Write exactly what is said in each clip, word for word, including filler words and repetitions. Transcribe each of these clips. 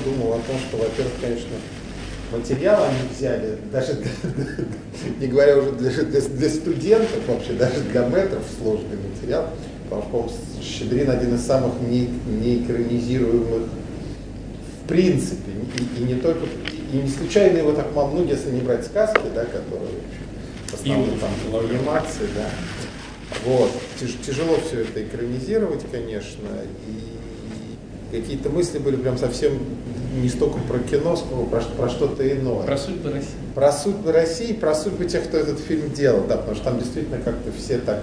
думал о том, что, во-первых, конечно, материал они взяли, даже для, не говоря уже для, для, для студентов вообще, даже для мэтров сложный материал, потому что, по-моему, Щедрин один из самых не, не экранизируемых в принципе, и, и не только, и не случайно его так мало, ну, если не брать сказки, да, которые в основном там анимации, да. Вот. Тяж, тяжело все это экранизировать, конечно, и какие-то мысли были прям совсем не столько про кино, сколько про, про что-то иное. Про судьбы России. Про судьбы России, про судьбы тех, кто этот фильм делал, да, потому что там действительно как-то все так.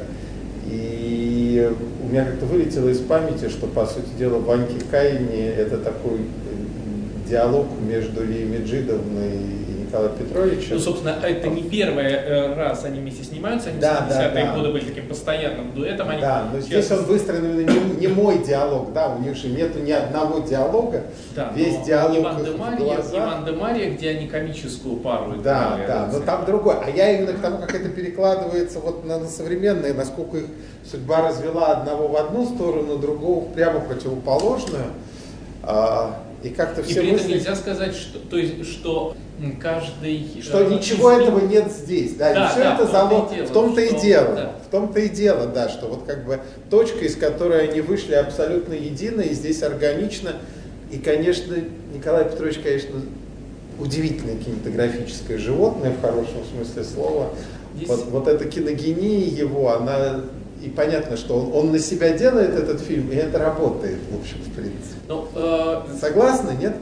И у меня как-то вылетело из памяти, что, по сути дела, в Ваньке Каине это такой диалог между Лией Меджидовной и Николаем Петровичем. Ну, собственно, это не первый раз они вместе снимаются, они да, в семидесятые да, да. годы были таким постоянным дуэтом. Они да, но здесь он выстроен именно не, не мой диалог, да, у них же нету ни одного диалога, да, весь диалог Иван де Мария, в глазах. Иван де Мария, где они комическую пару играли. Да, да, но там другой. А я именно к тому, как это перекладывается вот на, на современные, насколько их судьба развела одного в одну сторону, другого прямо противоположную. А, и как-то все и при мысли... этом нельзя сказать, что, то есть, что каждый... Что э, ничего из... этого нет здесь. Да, да, все да, это в залог... В том-то и дело. Да. В том-то и дело, да, что вот как бы точка, из которой они вышли абсолютно едино, и здесь органично. И, конечно, Николай Петрович, конечно, удивительное кинематографическое животное, в хорошем смысле слова. Здесь... Вот, вот эта киногения его, она... И понятно, что он, он на себя делает этот фильм, и это работает, в общем, в принципе. Но, э, Согласны, нет?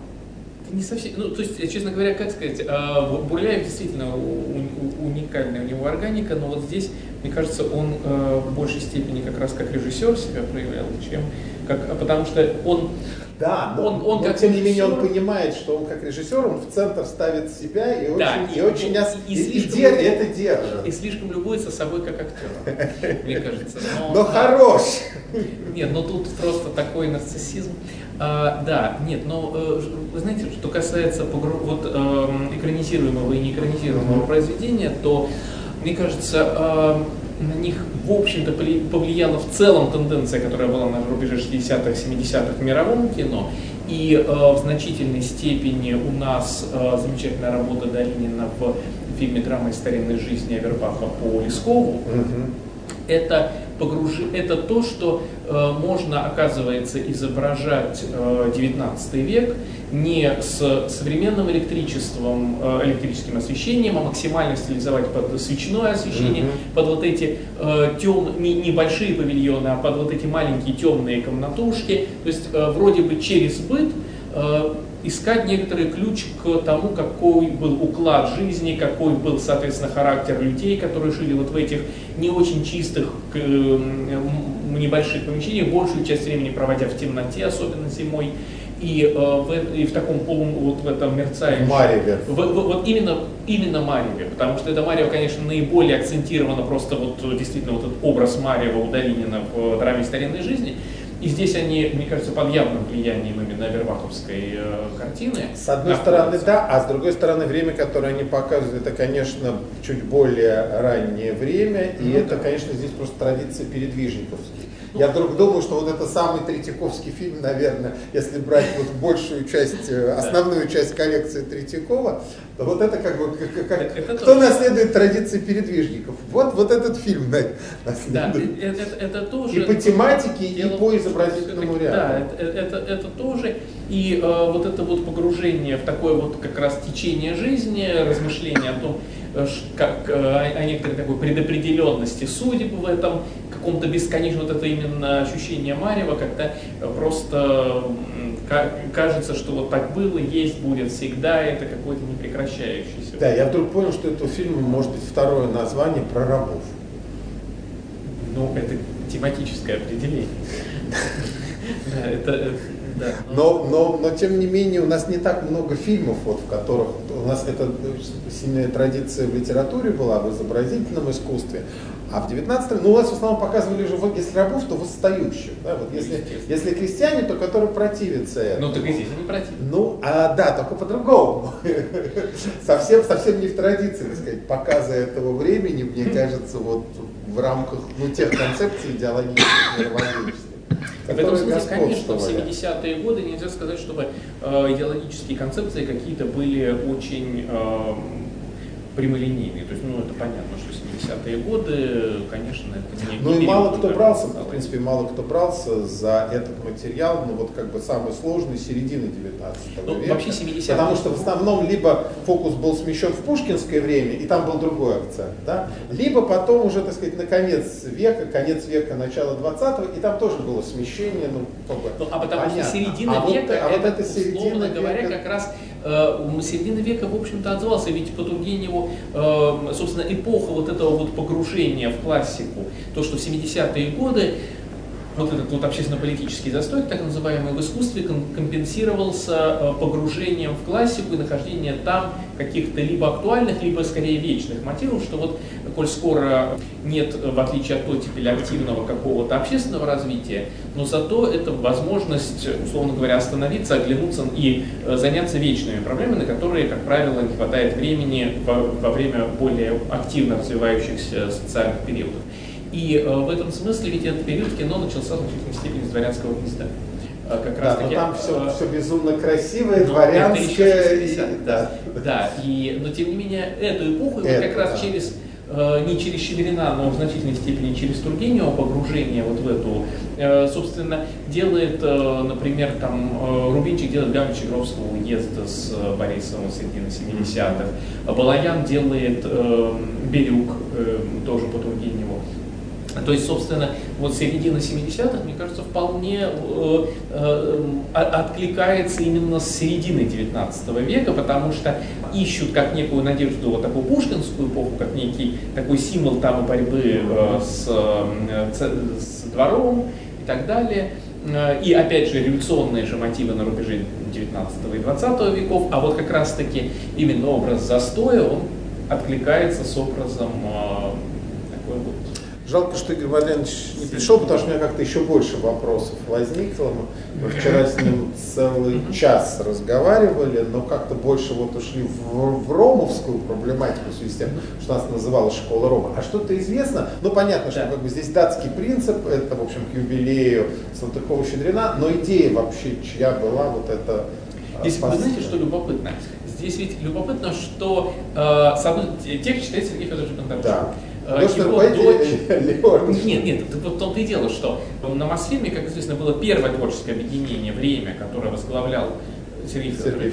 Не совсем. Ну, то есть, честно говоря, как сказать, э, Бурляев действительно у, у, уникальная у него органика, но вот здесь, мне кажется, он э, в большей степени как раз как режиссер себя проявлял, чем как, потому что он... Да, но, он, он но как тем режиссер... не менее он понимает, что он как режиссер, он в центр ставит себя и да, очень, и, и, очень и, ос... и, и, слишком, и, дер... это держит. И слишком любуется собой как актер, мне кажется. Но, но хорош! Нет, ну тут просто такой нарциссизм. А, да, нет, но э, вы знаете, что касается погру... вот, э, экранизируемого и неэкранизируемого mm-hmm. произведения, то, мне кажется, э, на них, в общем-то, повлияла в целом тенденция, которая была на рубеже шестидесятых, семидесятых в мировом кино. И э, в значительной степени у нас э, замечательная работа Долинина в фильме «Драма из старинной жизни» Авербаха по Лескову. Mm-hmm. Это, погружи... это то, что э, можно, оказывается, изображать э, девятнадцатый век не с современным электричеством, э, электрическим освещением, а максимально стилизовать под свечное освещение, mm-hmm. под вот эти э, тем... не, небольшие павильоны, а под вот эти маленькие темные комнатушки. То есть э, вроде бы через быт э, искать некоторый ключ к тому, какой был уклад жизни, какой был, соответственно, характер людей, которые жили вот в этих не очень чистых небольших помещениях, большую часть времени проводя в темноте, особенно зимой, и, в, и в таком полум, вот в этом мерцающем... Мареве. В, в, вот именно, именно Мареве, потому что это Марево, конечно, наиболее акцентировано, просто вот действительно вот этот образ Марева у Долинина в «Драме старинной жизни». И здесь они, мне кажется, под явным влиянием именно Авербаховской э, картины. С одной стороны, да, а с другой стороны, время, которое они показывают, это, конечно, чуть более раннее время, и ну, это, да. конечно, здесь просто традиция передвижниковских. Ну, Я вдруг думаю, что вот это самый Третьяковский фильм, наверное, если брать вот большую часть, основную часть коллекции Третьякова, то вот это как бы, как, как, это кто тоже. наследует традиции передвижников? Вот, вот этот фильм наследует. Да, это, это, это тоже... И по тематике, и по изобразительному ряду. Да, это, это, это тоже. И э, вот это вот погружение в такое вот как раз течение жизни, размышление о том, как, о, о некоторой такой предопределенности судеб в этом, каком-то бесконечном, вот это именно ощущение Марева, когда просто кажется, что вот так было, есть, будет всегда, это какой-то непрекращающийся. Да, я вдруг понял, что этого фильма может быть второе название про рабов. Ну, это тематическое определение. Да, это... Да, но, но, но тем не менее у нас не так много фильмов, вот, в которых у нас это сильная традиция в литературе была, в изобразительном искусстве, а в девятнадцатом, ну у нас в основном показывали же, если рабов, то восстающих, да, вот если, если крестьяне, то которые противятся этому. Ну так и здесь они противятся. Ну, а, да, только по-другому. совсем, совсем не в традиции, так сказать, показа этого времени, мне кажется, вот в рамках ну, тех концепций идеологических мировоззренческих. В этом смысле, конечно, в семидесятые годы нельзя сказать, чтобы э, идеологические концепции какие-то были очень э, прямолинейные. То есть, ну, это понятно, что семидесятые годы, конечно, это не... Ну не и мало кто брался, стало. в принципе, мало кто брался за этот материал, ну вот как бы самый сложный середины девятнадцатого ну, века. Вообще семидесятые. Потому что в основном либо фокус был смещен в пушкинское время, и там был другой акцент, да, либо потом уже, так сказать, на конец века, конец века, начало двадцатого, и там тоже было смещение, ну, как бы, ну а потому понятно. что середина а века, вот, а вот это, это середина условно века... говоря, как раз э, середина века, в общем-то, отзывался, ведь по Тургеневу, э, собственно, эпоха вот этого вот погружения в классику, то, что в семидесятые годы вот этот вот общественно-политический застой, так называемый, в искусстве компенсировался погружением в классику и нахождением там каких-то либо актуальных, либо скорее вечных мотивов, что вот, коль скоро нет, в отличие от оттепели, активного какого-то общественного развития, но зато это возможность, условно говоря, остановиться, оглянуться и заняться вечными проблемами, на которые, как правило, не хватает времени во, во время более активно развивающихся социальных периодов. И э, в этом смысле ведь этот период кино начался в значительной степени с «Дворянского гнезда». Э, как да, раз но таки, там все, э, все безумно красивое, ну, дворянское. И, да, да, и, но тем не менее эту эпоху, это, вот как раз да. через, э, не через Щедрина, но в значительной степени через Тургенева погружение вот в эту, э, собственно, делает, э, например, там, э, Рубинчик делает Гаврич-Чегровского уезда с э, Борисовым в середине семидесятых, Балаян делает э, Бирюк, э, тоже по Тургеневу. То есть, собственно, вот середина семидесятых, мне кажется, вполне э, э, откликается именно с середины девятнадцатого века, потому что ищут как некую надежду вот такую пушкинскую эпоху, как некий такой символ там борьбы э, с, э, с двором и так далее. И опять же революционные же мотивы на рубеже девятнадцатого и двадцатого веков, а вот как раз таки именно образ застоя, он откликается с образом э, такой вот. Жалко, что Игорь Владимирович не пришел, потому что у меня как-то еще больше вопросов возникло. Мы вчера с ним целый час разговаривали, но как-то больше вот ушли в, в ромовскую проблематику в связи с тем, что нас называлась школа Рома. А что-то известно? Ну, понятно, что да. как бы здесь датский принцип, это, в общем, к юбилею Салтыкова-Щедрина, но идея вообще, чья была вот эта... Здесь вы знаете, что любопытно? Здесь ведь любопытно, что э, сам, текст читает Сергей Федорович Бондарчук. Да. Его дочь... Нет, нет, вот в том-то и дело, что на Мосфильме, как известно, было первое творческое объединение «Время», которое возглавлял Сергей Федорович.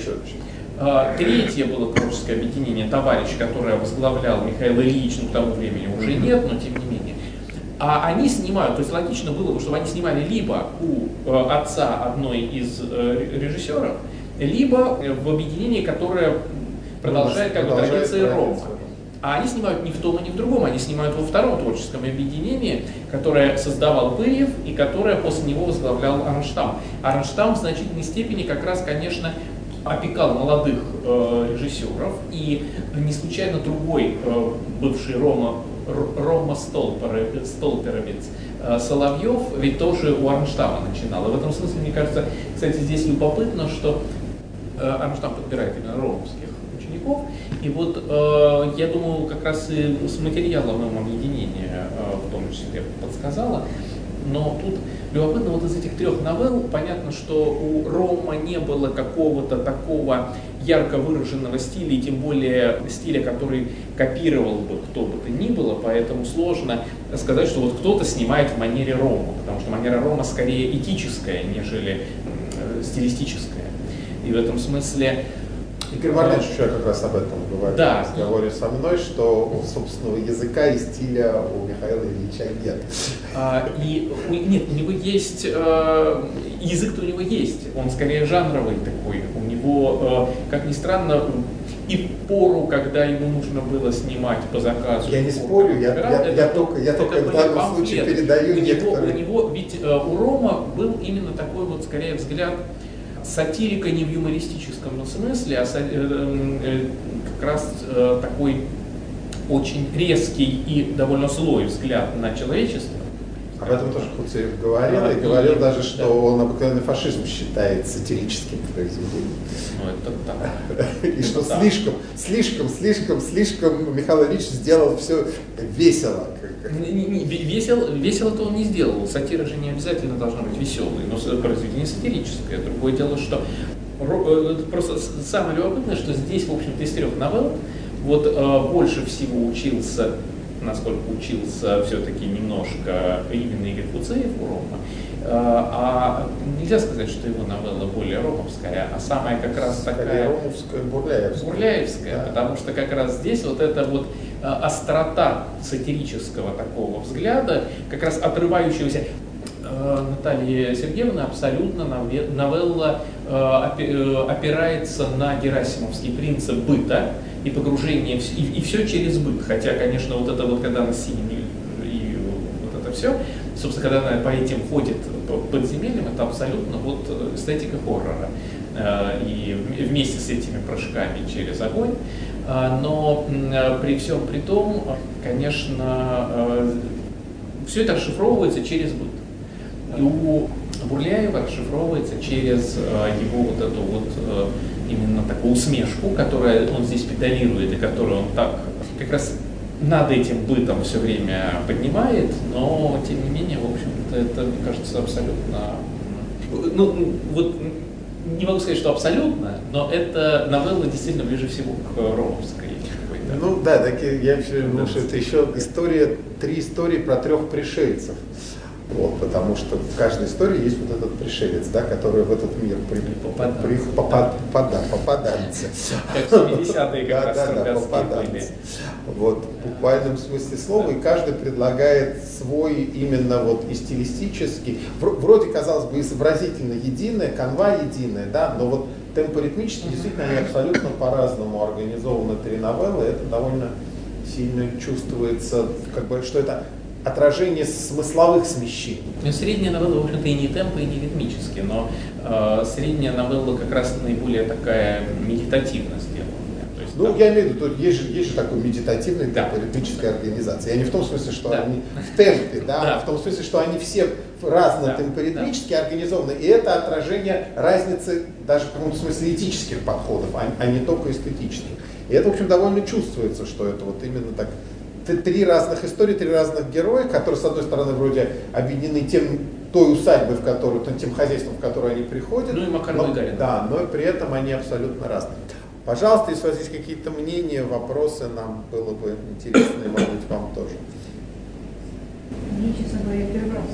Третье было творческое объединение «Товарищ», которое возглавлял Михаил Ильич, ну к тому времени уже нет, но тем не менее. А они снимают, то есть логично было бы, чтобы они снимали либо у отца одной из режиссеров, либо в объединении, которое продолжает как бы традиции Рома. А они снимают ни в том, ни в другом, они снимают во втором творческом объединении, которое создавал Пырьев и которое после него возглавлял Арнштам. Арнштам в значительной степени как раз, конечно, опекал молодых э, режиссеров, и не случайно другой э, бывший Рома, Рома Столперовец, Столперовец э, Соловьев ведь тоже у Арнштама начинал. И в этом смысле, мне кажется, кстати, здесь любопытно, что э, Арнштам подбирает именно ромовских учеников. И вот э, я думаю, как раз и с материалом объединения э, в том числе подсказала. Но тут любопытно, вот из этих трех новелл понятно, что у Рома не было какого-то такого ярко выраженного стиля, и тем более стиля, который копировал бы кто бы то ни было, поэтому сложно сказать, что вот кто-то снимает в манере Рома, потому что манера Рома скорее этическая, нежели э, стилистическая. И в этом смысле... Игорь Владимирович вчера как раз об этом говорил да. в разговоре со мной, что собственного языка и стиля у Михаила Ильича нет. А, и нет, у него есть, э, язык-то у него есть, он скорее жанровый такой, у него, э, как ни странно, и в пору, когда ему нужно было снимать по заказу. Я не спорю, я, я, это, я только, я только в данном случае передаю у некоторые... Него, у него, ведь э, у Рома был именно такой вот, скорее, взгляд сатирика не в юмористическом смысле, а э, э, как раз э, такой очень резкий и довольно злой взгляд на человечество. Об этом тоже Хуцеев говорил, а, и говорил и, даже, что да. он обыкновенный фашизм считает сатирическим произведением. Ну, это так. И что слишком, слишком, слишком, слишком Михаил Ильич сделал все весело. Весел, весело-то он не сделал. Сатира же не обязательно должна быть веселой, но произведение сатирическое. Другое дело, что просто самое любопытное, что здесь, в общем-то, из трех новелл вот больше всего учился, насколько учился все-таки немножко именно Игорь Хуцеев у Рома, а нельзя сказать, что его новелла более ромовская, а самая как раз такая ромовская, бурляевская, бурляевская, да. Потому что как раз здесь вот эта вот острота сатирического такого взгляда, как раз отрывающегося. Наталья Сергеевна абсолютно новелла опирается на герасимовский принцип быта и погружение, в, и, и все через быт. Хотя, конечно, вот это вот, когда она с синим и, и вот это все, собственно, когда она по этим ходит по подземельям, это абсолютно вот эстетика хоррора. И вместе с этими прыжками через огонь. Но при всем при том, конечно, все это расшифровывается через быт. И у Бурляева расшифровывается через его вот эту вот именно такую усмешку, которую он здесь педалирует и которую он так как раз над этим бытом все время поднимает, но тем не менее, в общем-то, это, мне кажется, абсолютно, ну, вот не могу сказать, что абсолютно, но эта новелла действительно ближе всего к ромовской. Ну да, так я все думаю, что это еще история, три истории про трех пришельцев. Вот, потому что в каждой истории есть вот этот пришелец, да, который в этот мир при, при, попад, попада, попадается. Как семидесятые как раз да, да, попадается. Вот, в буквальном смысле слова, и каждый предлагает свой именно вот и стилистический, вроде, казалось бы, изобразительно единое, канва единая, да, но вот темпоритмически действительно они абсолютно по-разному организованы три новеллы, это довольно сильно чувствуется, как бы, что это отражение смысловых смещений. Ну, средняя новелла, в общем-то, и не темпо, и не ритмически, но э, средняя новелла как раз наиболее такая медитативно сделанная. То есть, ну, там... я имею в виду, тут есть же, есть же такой медитативный да. темпоритмическая организация. Я не в том смысле, что да. они в темпе, да, да. а в том смысле, что они все разно-темпоритмически да. организованы, и это отражение разницы даже в каком-то смысле этических подходов, а, а не только эстетических. И это, в общем, довольно чувствуется, что это вот именно так. Три разных истории, три разных героя, которые, с одной стороны, вроде объединены тем, той усадьбой, в которую, тем хозяйством, в которое они приходят. Ну и Макар но, Гайдарин. Да, но при этом они абсолютно разные. Пожалуйста, если у вас есть какие-то мнения, вопросы, нам было бы интересно, и, может быть, вам тоже. Мне, честно говоря, первый раз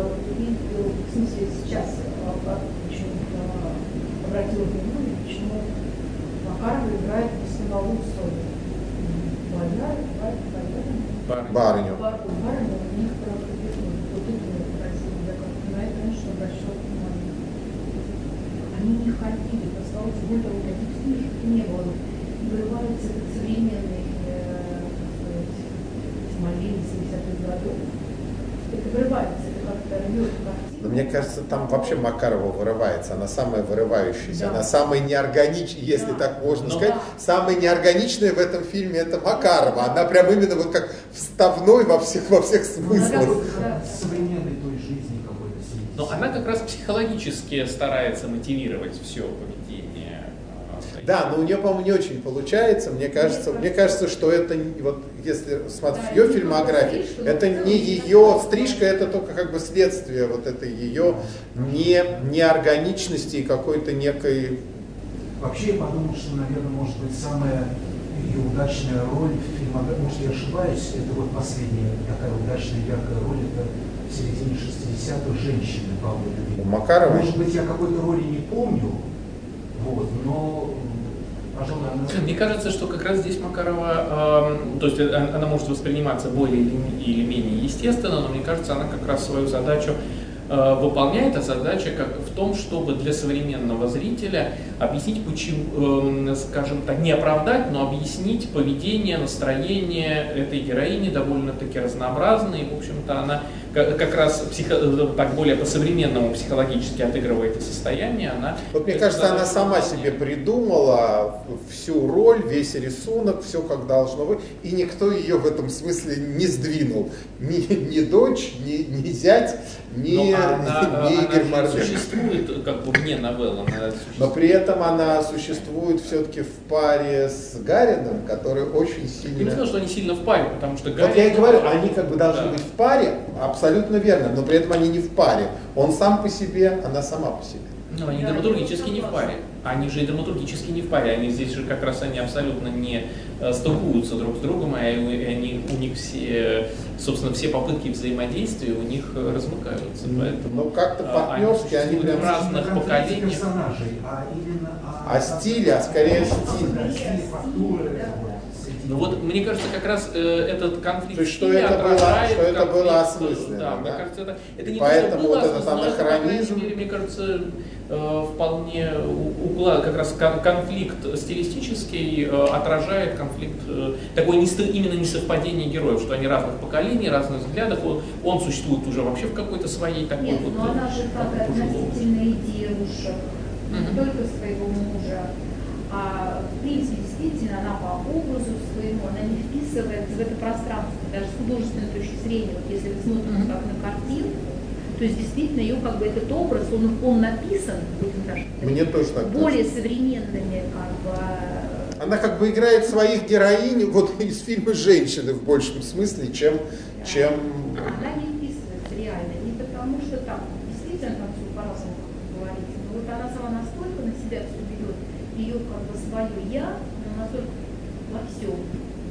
в смысле сейчас почему-то обратила внимание, почему Макарова играет в основном историю. Барыню. Барыню, у них просто вот тут я как-то на это, конечно, обращала внимание. Они не ходили, осталось более того, каких книжек не было. Вырывается этот современный Смоленец семидесятых годов. Это вырывается, это как-то рвет картину. Но мне кажется, там вообще Макарова вырывается, она самая вырывающаяся, да. Она самая неорганичная, если да. так можно Но сказать, да. самая неорганичная в этом фильме это Макарова, она прям именно вот как вставной во всех, во всех смыслах. Да. Современной той жизни какой-то. Но она как раз психологически старается мотивировать все поведение. Да, но у нее, по-моему, не очень получается. Мне кажется, мне кажется, что это, вот, если смотреть да, ее фильмографию, это не ее стрижка, это только как бы следствие вот этой ее не, неорганичности и какой-то некой... Вообще, я подумал, что, наверное, может быть, самая ее удачная роль в фильмографии, может, я ошибаюсь, это вот последняя такая удачная, яркая роль, это в середине шестидесятых женщины Павла Любимова. У Макарова? Может быть, я какой-то роли не помню, вот, но... Мне кажется, что как раз здесь Макарова, э, то есть она может восприниматься более или, или менее естественно, но мне кажется, она как раз свою задачу э, выполняет, а задача как в том, чтобы для современного зрителя объяснить, почему, э, скажем так, не оправдать, но объяснить поведение, настроение этой героини довольно-таки разнообразное, и, в общем-то, она как, как раз психо, так более по-современному психологически отыгрывает это состояние, она... Вот мне кажется, она сама себе придумала всю роль, весь рисунок, все как должно быть, и никто ее в этом смысле не сдвинул. Ни, ни дочь, ни, ни зять, ни, она, ни Игорь она Морденко. Существует как бы вне новелл. Но при этом она существует все-таки в паре с Гарином, который очень сильно... Я не знаю, что они сильно в паре, потому что Вот Гарин... я и говорю, они как бы должны Да. быть в паре, абсолютно верно, но при этом они не в паре. Он сам по себе, она сама по себе. Ну, они Да, драматургически я не в согласна. паре. Они же и драматургически не в паре. Они здесь же как раз они абсолютно не э, столкуются друг с другом, и они, у них все, собственно, все попытки взаимодействия у них э, размыкаются. Поэтому Ну, как-то э, партнерски они существуют прям... в разных Не конфликте поколениях. персонажей, а именно о, О стиле, а скорее стиль. Да, стиле, фактуры. Да. вот, среди- Ну вот, мне кажется, как раз э, этот конфликт То есть, что стиля это было- отражает что это было конфликт, осмысленно, Да, да? мне кажется, это, это И не поэтому то, что было вот этот осмысленно, но это, по крайней анахронизм- мере, мне кажется, э, вполне угла, как раз кон- конфликт стилистический э, отражает конфликт, э, такое несто- именно несовпадение героев, что они разных поколений, разных взглядов, он, он существует уже вообще в какой-то своей такой Нет, вот... но она же как э, пожилого. относительно и девушек, не Мгм. только своего мужа, а в принципе действительно она по образу своему, она не вписывается в это пространство, даже с художественной точки зрения. Вот если вы смотрите Мгм. как на картинку, то есть действительно ее как бы этот образ, он, он написан, будем так сказать, Мне тоже так более кажется. современными как бы. э, Она как бы играет своих героинь вот из фильма «Женщины» в большем смысле, чем... чем... Она не вписывается реально, не потому что там действительно там все по-разному, как вы говорите, но вот она сама настолько на себя все берет, ее как бы свое я, но настолько во всем.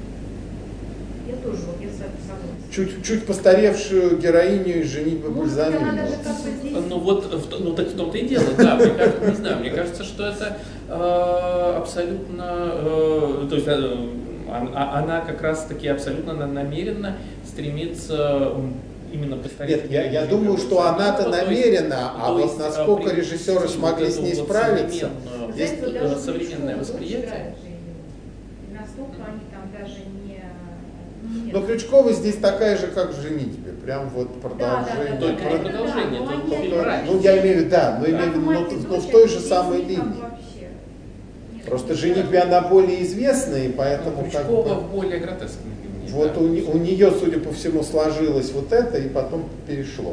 Я тоже, вот я с вами согласна. Чуть, чуть постаревшую героиню из «Женитьбы Может быть, она Бальзамина. даже как бы здесь... Ну вот, в- ну так в том-то и дело, да, мне кажется, не знаю, мне кажется, что это э, абсолютно, э, то есть э, он- а- она как раз-таки абсолютно на- намеренно стремится м, именно постареть. Нет, я, я думаю, что она-то намерена, а вот насколько режиссеры смогли с ней справиться, Вы есть, знаете, вот э, даже современное Крючкова восприятие. дочь играет Женю. И настолько они там даже не... ну, нет. но Крючкова здесь такая же, как в «Женитьбе», прям вот продолжение. Да, да, да, Только да, не да, продолжение, да, только но они- фильм раньше. Ну, я имею в виду, да, но, имею в виду, но, Как мать и но дочь, в той они же здесь самой не там линии. вообще. Нет, Просто нет, «Женитьбе» она более известная, и поэтому как Крючкова бы, в более гротескной линии. вот да. у, не- у нее, судя по всему, сложилось вот это, и потом перешло.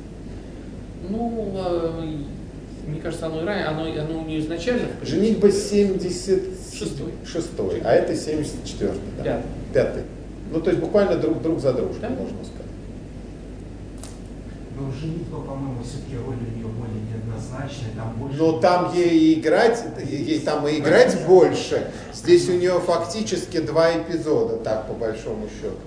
Ну, э, мне кажется, оно и ранее, оно, оно у нее изначально. в принципе, «Женитьба» семьдесят Шестой. шестой, а это семьдесят четвёртый. Да? Пятый. Пятый. Ну, то есть буквально друг, друг за дружкой, Да. можно сказать. Но «Женитьба», по-моему, все-таки роль у нее более неоднозначная, там больше... Но там ей и играть, ей там и играть больше. Здесь у нее фактически два эпизода, так, по большому счету.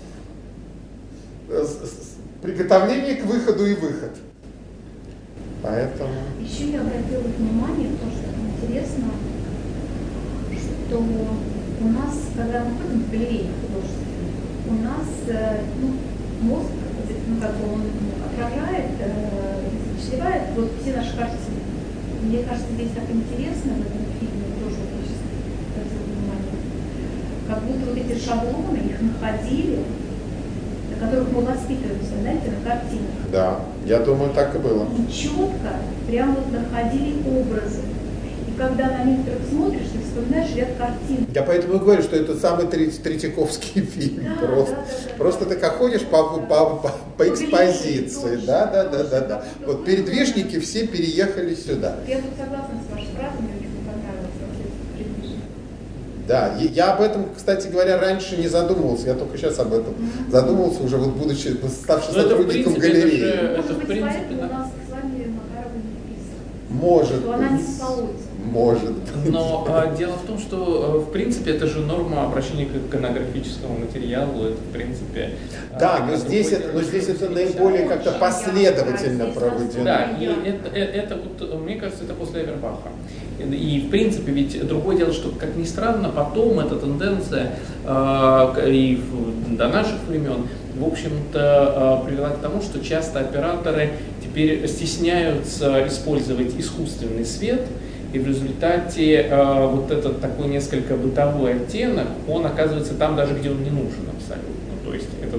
С- с- Приготовление к выходу и выход. Поэтому... Еще я обратила внимание, потому что интересно, что у нас, когда мы ходим в галерею художественную, у нас э, ну, мозг, ну, как бы он отражает, э, запечатлевает вот все наши картины. Мне кажется, здесь так интересно в этом фильме, тоже вот я сейчас обратила внимание, как будто вот эти шаблоны, их находили, на которых мы воспитываемся, знаете, на картинах. Да, я думаю, так и было. И четко прям вот находили образы. И когда на некоторых смотришь, ты вспоминаешь ряд картин. Я поэтому и говорю, что это самый Треть- Третьяковский фильм. Да, просто да, да, да. просто ты как ходишь по, по, по, по экспозиции. Точно, Да, да, да, точно. да, да. Вот передвижники все переехали сюда. Я тут согласна с вашей фразой, мне очень понравилось вообще предвижение. Да, и я об этом, кстати говоря, раньше не задумывался, я только сейчас об этом задумался, уже вот будучи ставший Ну, это, в сотрудником принципе, это галереи. же- Это, Может в быть, принципе, поэтому да. у нас с вами Макарова не вписана. Может Что она не быть. спалось. Может быть. Но а, дело в том, что э, в принципе это же норма обращения к иконографическому материалу, это в принципе. а, Да, но другой здесь это, но здесь это наиболее как-то последовательно проведено. Да, и это, э- это вот, мне кажется, это после Эвербаха. И в принципе, ведь другое дело, что, как ни странно, потом эта тенденция э, и в- до наших времен, в общем-то, э, привела к тому, что часто операторы теперь стесняются использовать искусственный свет, и в результате э, вот этот такой несколько бытовой оттенок, он оказывается там даже, где он не нужен абсолютно. То есть этот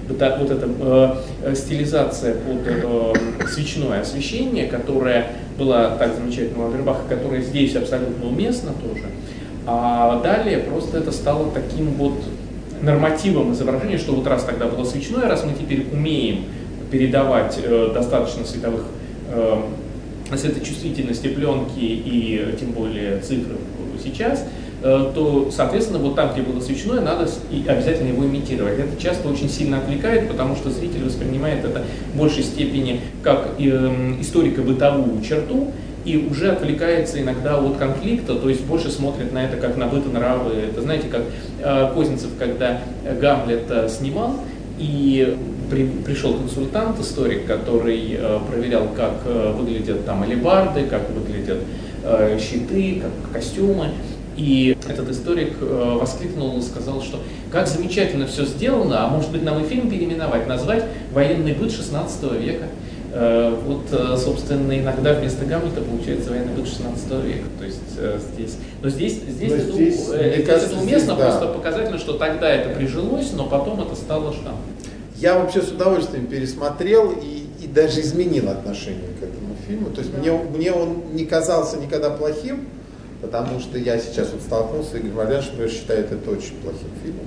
вот, так, вот эта э, стилизация под э, свечное освещение, которая была так замечательна у Авербаха, которая здесь абсолютно уместна тоже. А далее просто это стало таким вот нормативом изображения, что вот раз тогда было свечное, раз мы теперь умеем передавать э, достаточно световых э, светочувствительности пленки и тем более цифры сейчас, э, то, соответственно, вот там, где было свечное, надо и обязательно его имитировать. Это часто очень сильно отвлекает, потому что зритель воспринимает это в большей степени как э, историко-бытовую черту, и уже отвлекается иногда от конфликта, то есть больше смотрит на это как на быт и нравы. Это знаете, как э, Козинцев, когда Гамлет э, снимал, и при, пришел консультант, историк, который э, проверял, как э, выглядят там алебарды, как выглядят э, щиты, как костюмы. И этот историк э, воскликнул и сказал, что как замечательно все сделано, а может быть нам и фильм переименовать, назвать «Военный быт шестнадцатого века». Вот, собственно, иногда вместо Гамлета получается военный быт шестнадцатого века. То есть здесь. Но здесь, здесь, но это, здесь, здесь кажется, это уместно, здесь, просто да. Показательно, что тогда это прижилось, но потом это стало штампом. Я вообще с удовольствием пересмотрел и, и даже изменил отношение к этому фильму. То есть да. мне, мне он не казался никогда плохим, потому что я сейчас вот столкнулся, Игорь Марлен, например, считает это очень плохим фильмом.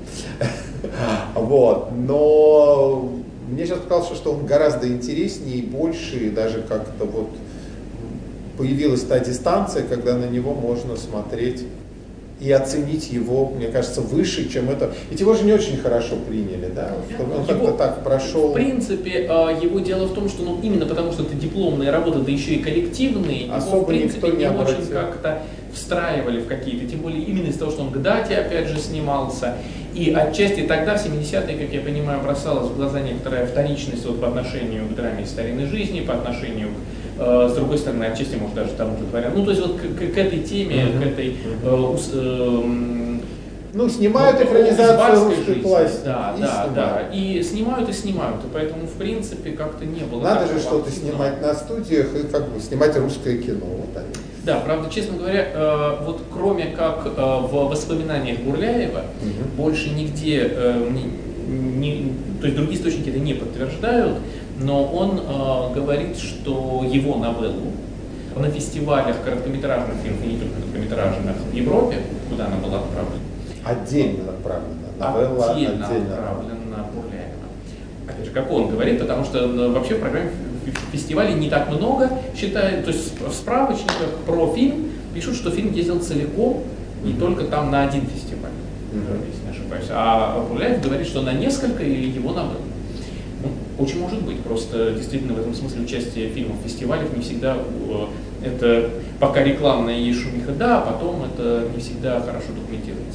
Вот. Но мне сейчас показалось, что он гораздо интереснее и больше, и даже как-то вот появилась та дистанция, когда на него можно смотреть и оценить его, мне кажется, выше, чем это. Ведь его же не очень хорошо приняли, да? Он как-то так прошел. В принципе, его дело в том, что ну, именно потому, что это дипломные работы, да еще и коллективные, его, в принципе, не, не очень как-то встраивали в какие-то, тем более именно из-за того, что он к дате, опять же, снимался. И отчасти тогда, в семидесятые, как я понимаю, бросалась в глаза некоторая вторичность вот, по отношению к драме старинной жизни, по отношению к, э, с другой стороны, отчасти, может, даже тому же дворян. Ну, то есть вот к, к, к этой теме, mm-hmm. к этой... Э, э, ну, снимают ну, экранизацию русской жизни. классики. Да, и да, да. И снимают, и снимают. И поэтому, в принципе, как-то не было... Надо же что-то снимать на студиях и как бы снимать русское кино. Вот они. Да, правда, честно говоря, э, вот кроме как э, в воспоминаниях Бурляева, угу. больше нигде, э, не, не, то есть другие источники это не подтверждают, но он э, говорит, что его новеллу на фестивалях короткометражных фильмов, и не только короткометражных, в Европе, куда она была отправлена, отдельно отправлена, новелла отдельно, отдельно отправлена Бурляева. Опять же, как он говорит, потому что ну, вообще в программе фестивалей не так много, считают, то есть в справочниках про фильм пишут, что фильм ездил целиком и mm-hmm. только там на один фестиваль, mm-hmm. если не ошибаюсь. А Бурляев говорит, что на несколько и его на был. Ну, очень может быть, просто действительно в этом смысле участие фильмов в фестивалях не всегда, э, это пока рекламная есть шумиха, да, а потом это не всегда хорошо документируется.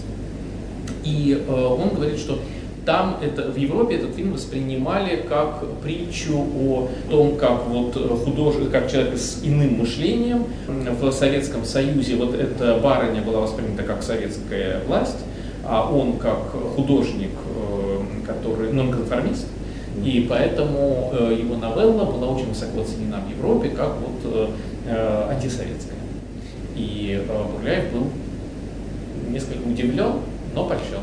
И э, он говорит, что там это, в Европе этот фильм воспринимали как притчу о том, как вот художник, как человек с иным мышлением. В Советском Союзе вот эта барыня была воспринята как советская власть, а он как художник, который нонконформист. И поэтому его новелла была очень высоко оценена в Европе как вот антисоветская. И Бурляев был несколько удивлен, но польщен.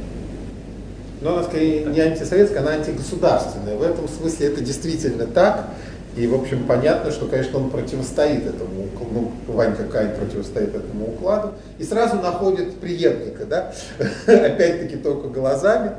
Но она скорее не антисоветская, она антигосударственная. В этом смысле это действительно так. И, в общем, понятно, что, конечно, он противостоит этому, ну, Ванька Кайн противостоит этому укладу. И сразу находит преемника, да, опять-таки только глазами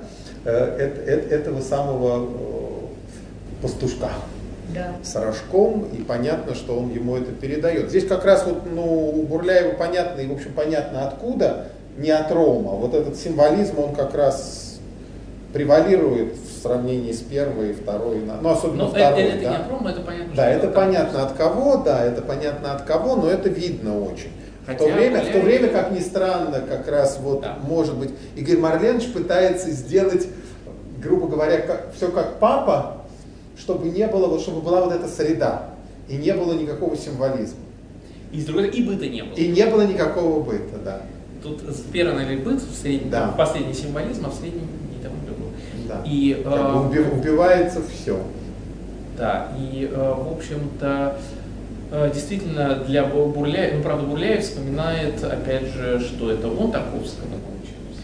этого самого пастушка. Да. С рожком, и понятно, что он ему это передает. Здесь как раз вот, ну, у Бурляева понятно, и, в общем, понятно откуда, не от Рома. Вот этот символизм, он как раз превалирует в сравнении с первой и второй, ну особенно но второй. Это, это да? не от Рома, это понятно. Да, это понятно от кого, да, это понятно от кого, но это видно очень. Хотя, в то время, в то время, как ни странно, как раз вот, да. может быть, Игорь Марленович пытается сделать, грубо говоря, как, все как папа, чтобы не было, вот, чтобы была вот эта среда, и не было никакого символизма. И с другой стороны, и быта не было. И не было никакого быта, да. Тут первый, наверное, быт, в среднем, да. последний символизм, а в среднем не тому другому. Да. И, как бы убивается все. Да, и, в общем-то, действительно, для Бурляева, ну, правда, Бурляев вспоминает, опять же, что это он Тарковского научился.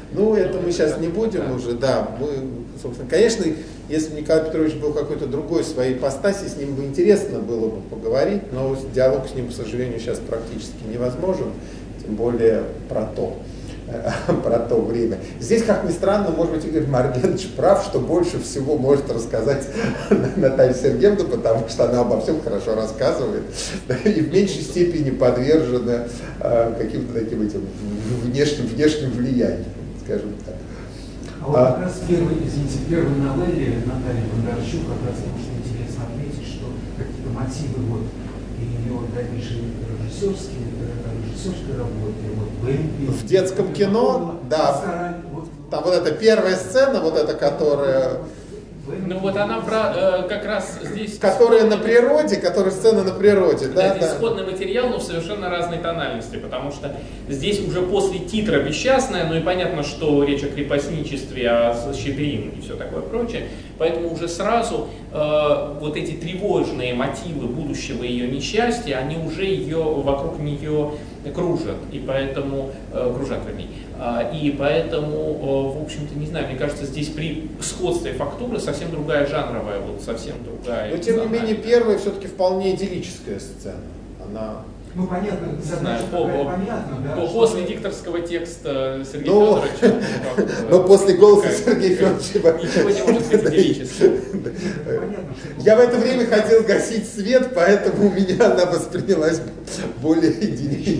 Ну, это мы сейчас не будем уже, да. Мы, собственно, конечно, если бы Николай Петрович был какой-то другой своей ипостаси, с ним бы интересно было бы поговорить, но диалог с ним, к сожалению, сейчас практически невозможен, тем более про то, про то время. Здесь, как ни странно, может быть, Игорь Маргенович прав, что больше всего может рассказать Наталья Сергеевна, потому что она обо всем хорошо рассказывает и в меньшей степени подвержена каким-то таким этим внешним, внешним влияниям, скажем так. А вот как раз первый, извините, в первой новелле Натальи Бондарчук как раз может интересно отметить, что какие-то мотивы вот ее дальнейшей режиссерской, режиссерской работы, вот Бэмби. В детском кино, да, вот, там вот эта первая сцена, вот эта, которая... Ну вот она про, э, как раз здесь... Которая на природе, которая сцена на природе, да, да. да. Исходный материал, но в совершенно разной тональности, потому что здесь уже после титра «Бесчастная», ну и понятно, что речь о крепостничестве, о Щедрин и все такое прочее, поэтому уже сразу э, вот эти тревожные мотивы будущего ее несчастья, они уже ее, вокруг нее кружат, и поэтому, э, кружат вернее, э, и поэтому, э, в общем-то, не знаю, мне кажется, здесь при сходстве фактуры совсем другая жанровая, вот совсем другая. Но тем не менее, первая все-таки вполне идиллическая сцена. Она... Ну, понятно, задача по, такая по, понятна, да? по, что... После дикторского текста Сергея Но, Федоровича. но после голоса Сергея Федоровича... Ничего не может быть идиллическим. Я в это время хотел гасить свет, поэтому у меня она воспринялась более идилличной.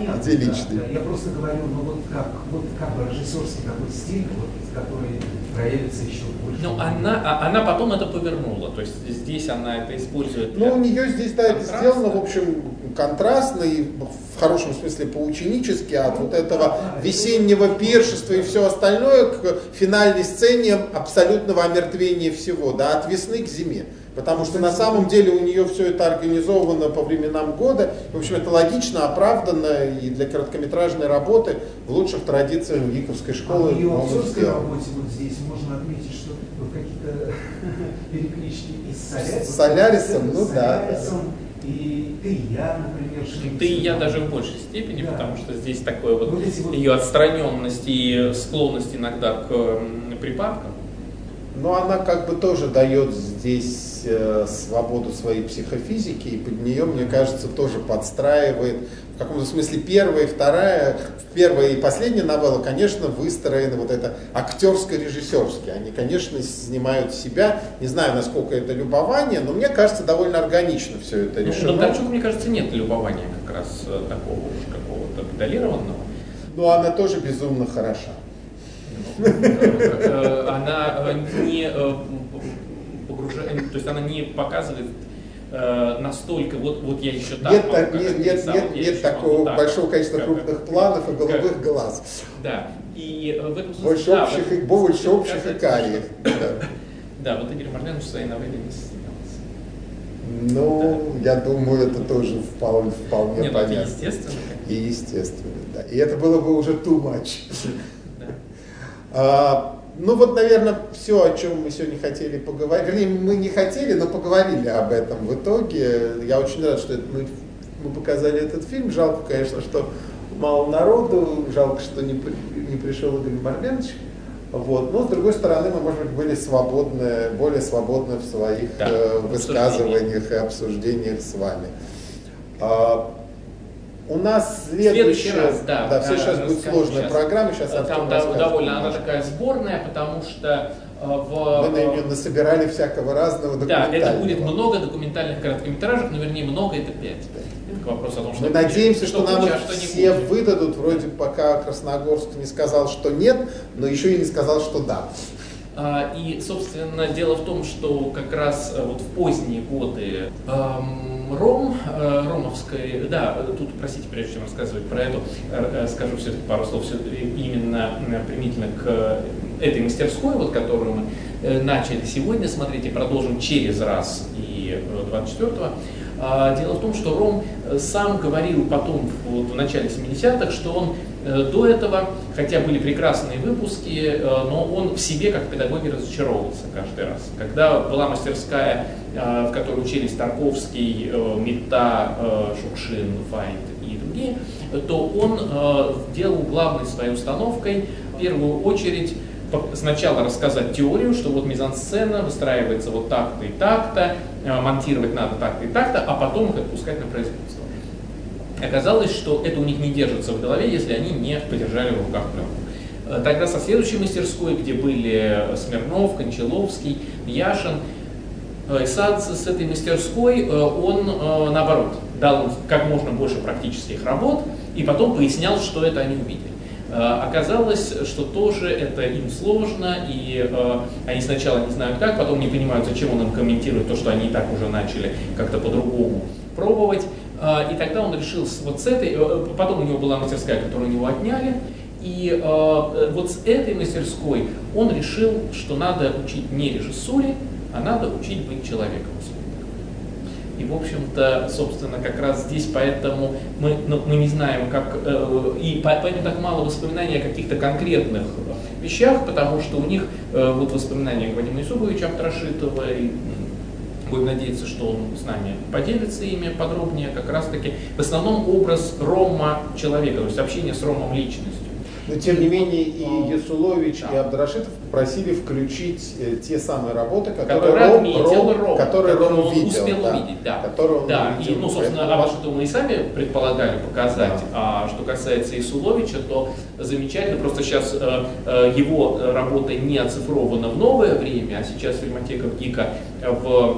Я просто говорю, ну вот как, вот как бы режиссерский такой стиль, вот, который проявится еще больше. Ну, она, она потом это повернула, то есть здесь она это использует. Ну, у нее здесь, да, это сделано, в общем, контрастно и в хорошем смысле поученически, от вот этого весеннего пиршества и все остальное к финальной сцене абсолютного омертвения всего, да, от весны к зиме. Потому что на самом деле у нее все это организовано по временам года. В общем, это логично, оправданно и для короткометражной работы в лучших традициях Гиковской школы. А в ее актерской работе вот здесь можно отметить, что вот какие-то переклички и с Солярисом. С Солярисом, ну да. И ты и я, например. Ты и я даже в большей степени, да. Потому что здесь такое вот, вот, вот ее отстраненность и склонность иногда к припадкам. Но она как бы тоже дает здесь э, свободу своей психофизики, и под нее, мне кажется, тоже подстраивает. В каком-то смысле первая и вторая, первая и последняя новелла, конечно, выстроены вот это актерско-режиссерски. Они, конечно, снимают себя. Не знаю, насколько это любование, но мне кажется, довольно органично все это решено. Ну, Бондарчук, мне кажется, нет любования как раз такого уж какого-то педалированного. Но она тоже безумно хороша. Она не погружает, то есть она не показывает настолько, вот, вот я еще так нет, могу, так, нет, нет, написал, нет, нет такого так, большого количества как, крупных как, планов и голубых как, глаз. Да, и в этом смысле... Больше да, общих, и, больше общих и кариев. Да. Да, вот Игорь Маргенович в своей новелле не снялся. Ну, да. Я думаю, это тоже вполне, вполне Нет, понятно. Это естественно. И естественно, да. И это было бы уже too much. А, ну вот, наверное, все, о чем мы сегодня хотели поговорить. Вернее, мы не хотели, но поговорили об этом в итоге. Я очень рад, что это, мы, мы показали этот фильм. Жалко, конечно, что мало народу. Жалко, что не, не пришел Игорь Маргенович. Вот. Но, с другой стороны, мы, может быть, были свободны, более свободны в своих да, э, высказываниях и обсуждениях с вами. А, у нас следующий, следующий раз, да, да, все сейчас будет сложная сейчас. Программа, сейчас там да, довольно она такая сборная, потому что в... мы на нее насобирали всякого разного документального. Да, это будет много документальных короткометражек, но вернее много это пять. Это вопрос о том, что мы надеемся, что, что нам куча, их что все выдадут, вроде пока Красногорск не сказал, что нет, но еще и не сказал, что да. И, собственно, дело в том, что как раз вот в поздние годы эм, Ром, э, Ромовской, да, тут, простите, прежде чем рассказывать про эту, э, скажу все-таки пару слов все, именно применительно к этой мастерской, вот, которую мы э, начали сегодня смотреть и продолжим через раз и двадцать четвёртого. Дело в том, что Ром сам говорил потом, вот, в начале семидесятых, что он э, до этого, хотя были прекрасные выпуски, э, но он в себе как педагоге разочаровывался каждый раз. Когда была мастерская, э, в которой учились Тарковский, э, Мета, э, Шукшин, Файт и другие, то он э, делал главной своей установкой первую очередь сначала рассказать теорию, что вот мизансцена выстраивается вот так-то и так-то, монтировать надо так-то и так-то, а потом их отпускать на производство. Оказалось, что это у них не держится в голове, если они не подержали в руках пленку. Тогда со следующей мастерской, где были Смирнов, Кончаловский, Яшин, Исадзе, с этой мастерской он, наоборот, дал как можно больше практических работ и потом пояснял, что это они увидели. Оказалось, что тоже это им сложно, и э, они сначала не знают как, потом не понимают, зачем он им комментирует то, что они и так уже начали как-то по-другому пробовать. Э, и тогда он решил с, вот с этой, э, потом у него была мастерская, которую у него отняли, и э, вот с этой мастерской он решил, что надо учить не режиссуре, а надо учить быть человеком. И, в общем-то, собственно, как раз здесь поэтому мы, ну, мы не знаем, как, э, и поэтому так мало воспоминаний о каких-то конкретных вещах, потому что у них э, вот воспоминания Вадима Исуповича Абдрашитова, и будем надеяться, что он с нами поделится ими подробнее, как раз-таки в основном образ Рома человека, то есть общение с Ромом личностью. Но тем не менее и Ясулович, да, и Абдрашитов просили включить э, те самые работы, которые, которые Ром, отметил Ром, Ром, которые которые Ром он видел, успел да, увидеть. Да, которые он да. увидел. И, ну, собственно, Абдрашитова мы и сами предполагали показать. Да. А что касается Ясуловича, то замечательно, просто сейчас э, э, его работа не оцифрована в новое время, а сейчас фильмотека ГИКа в,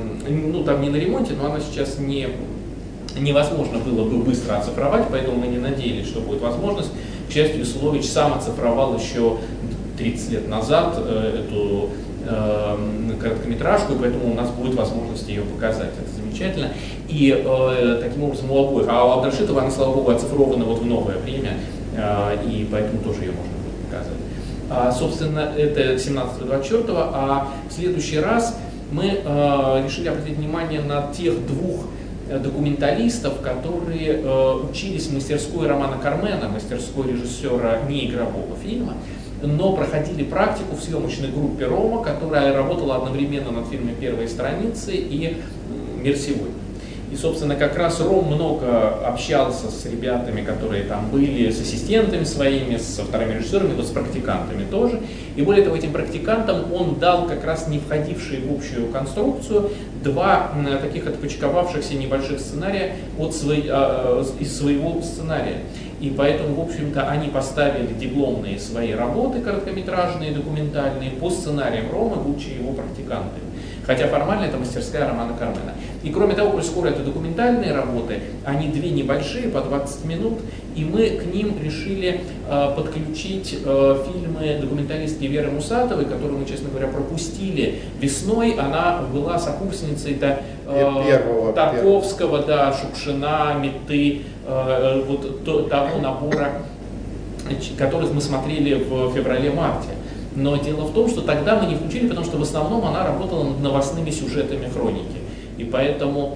ну, там не на ремонте, но она сейчас не... невозможно было бы быстро оцифровать, поэтому мы не надеялись, что будет возможность. К счастью, Ясулович сам оцифровал еще тридцать лет назад э, эту э, короткометражку, и поэтому у нас будет возможность ее показать. Это замечательно. И э, таким образом у обоих. А у Абдрашитова она, слава богу, оцифрована вот в новое время, э, и поэтому тоже ее можно будет показать. А, собственно, это семнадцатого двадцать четвёртого, а в следующий раз мы э, решили обратить внимание на тех двух документалистов, которые э, учились в мастерской Романа Кармена, мастерской режиссера неигрового фильма, но проходили практику в съемочной группе Рома, которая работала одновременно над фильмом «Первые страницы» и «Мир сегодня». И, собственно, как раз Ром много общался с ребятами, которые там были, с ассистентами своими, со вторыми режиссерами, вот с практикантами тоже. И более того, этим практикантам он дал как раз не входившие в общую конструкцию два таких отпочковавшихся небольших сценария от своей, э, из своего сценария. И поэтому, в общем-то, они поставили дипломные свои работы, короткометражные, документальные, по сценариям Рома, будучи его практикантами. Хотя формально это мастерская Романа Кармена. И кроме того, коль скоро это документальные работы, они две небольшие, по двадцать минут, и мы к ним решили э, подключить э, фильмы документалистки Веры Мусатовой, которую мы, честно говоря, пропустили весной. Она была сокурсницей да, э, Тарковского, да, Шукшина, Меты, э, вот то, того набора, которых мы смотрели в феврале-марте. Но дело в том, что тогда мы не включили, потому что в основном она работала над новостными сюжетами хроники. И поэтому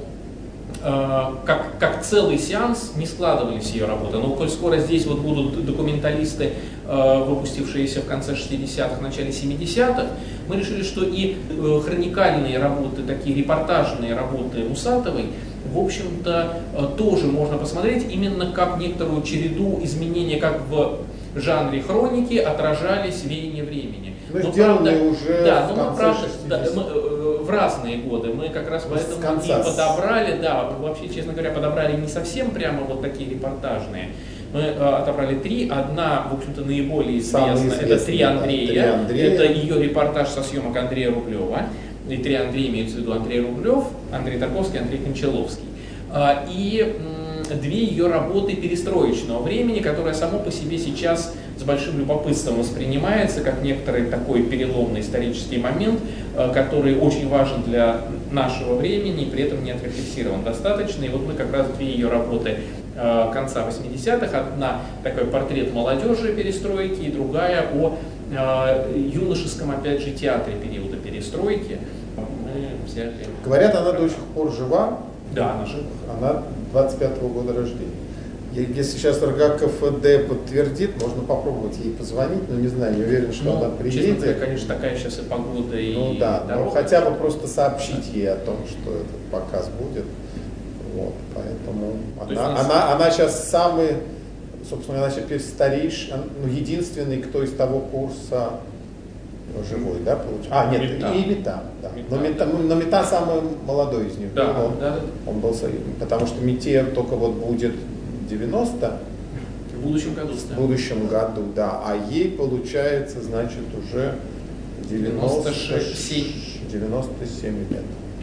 э, как, как целый сеанс не складывались ее работы. Но коль скоро здесь вот будут документалисты, э, выпустившиеся в конце шестидесятых, начале семидесятых, мы решили, что и э, хроникальные работы, такие репортажные работы Мусатовой, в общем-то, э, тоже можно посмотреть именно как некоторую череду изменений, как в жанре хроники отражались веяния времени. Ну, но, сделаны правда, уже да, в но конце правда, шестидесятых. Да, мы, э, в разные годы. Мы как раз поэтому и подобрали, да, вообще, честно говоря, подобрали не совсем прямо вот такие репортажные. Мы э, отобрали три. Одна, в общем-то, наиболее известная, это «Три Андрея». Да, «Три Андрея». Это ее репортаж со съемок Андрея Рублева. И «Три Андрея» имеется в виду Андрей Рублев, Андрей Тарковский, Андрей Кончаловский. А, и две ее работы перестроечного времени, которая само по себе сейчас с большим любопытством воспринимается как некоторый такой переломный исторический момент, который очень важен для нашего времени и при этом не отрефлексирован достаточно. И вот мы как раз две ее работы конца восьмидесятых, одна такой портрет молодежи перестройки, и другая о юношеском, опять же, театре периода перестройки. Мы взяли... Говорят, она до сих пор жива. Да, она жива. Она двадцать пятого года рождения. Если сейчас РГКФД подтвердит, можно попробовать ей позвонить, но не знаю, не уверен, что ну, она приедет. Честно говоря, конечно, такая сейчас и погода, ну, и Ну да, дорога. но хотя бы просто сообщить ей о том, что этот показ будет. Вот, поэтому она, нас... она, она сейчас самый собственно говоря, теперь старейший, ну, единственный, кто из того курса живой, да, получается? А, нет, Метан. и Метан, да. Метан, Но Метан, да. но Метан самый молодой из них. Да, был, он, да. он был, потому что Мете только вот будет девяносто. В будущем году. В Да. будущем году, да. А ей получается, значит, уже девяносто семь, девяносто семь лет.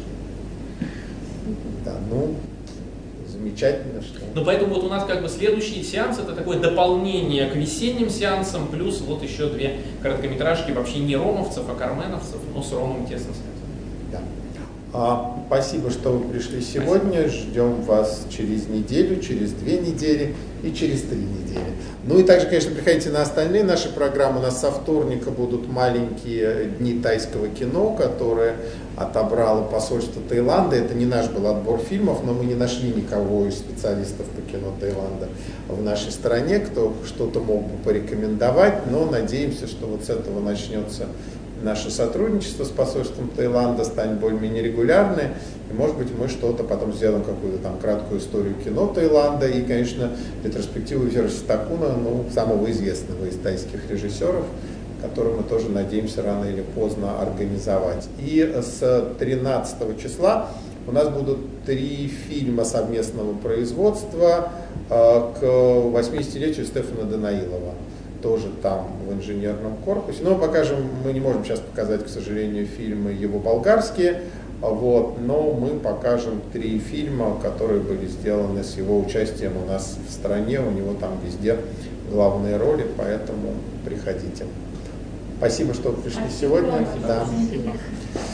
Да, ну, замечательно, что... Ну, поэтому вот у нас как бы следующий сеанс это такое дополнение к весенним сеансам, плюс вот еще две короткометражки вообще не ромовцев, а карменовцев, но с Ромом тесно связаны. Да. А, спасибо, что вы пришли сегодня. Спасибо. Ждем вас через неделю, через две недели и через три недели. Ну и также, конечно, приходите на остальные наши программы. У нас со вторника будут маленькие дни тайского кино, которые отобрало посольство Таиланда. Это не наш был отбор фильмов, но мы не нашли никого из специалистов по кино Таиланда в нашей стране, кто что-то мог бы порекомендовать. Но надеемся, что вот с этого начнется наше сотрудничество с посольством Таиланда, станет более-менее регулярное, и, может быть, мы что-то потом сделаем, какую-то там краткую историю кино Таиланда, и, конечно, ретроспективу Верситакуна, ну, самого известного из тайских режиссеров, который мы тоже надеемся рано или поздно организовать. И с тринадцатого числа у нас будут три фильма совместного производства к восьмидесятилетию Стефана Данаилова. Тоже там в инженерном корпусе. Но покажем, мы не можем сейчас показать, к сожалению, фильмы его болгарские, вот, но мы покажем три фильма, которые были сделаны с его участием у нас в стране, у него там везде главные роли, поэтому приходите. Спасибо, что пришли Спасибо. сегодня. Спасибо. Да. Спасибо.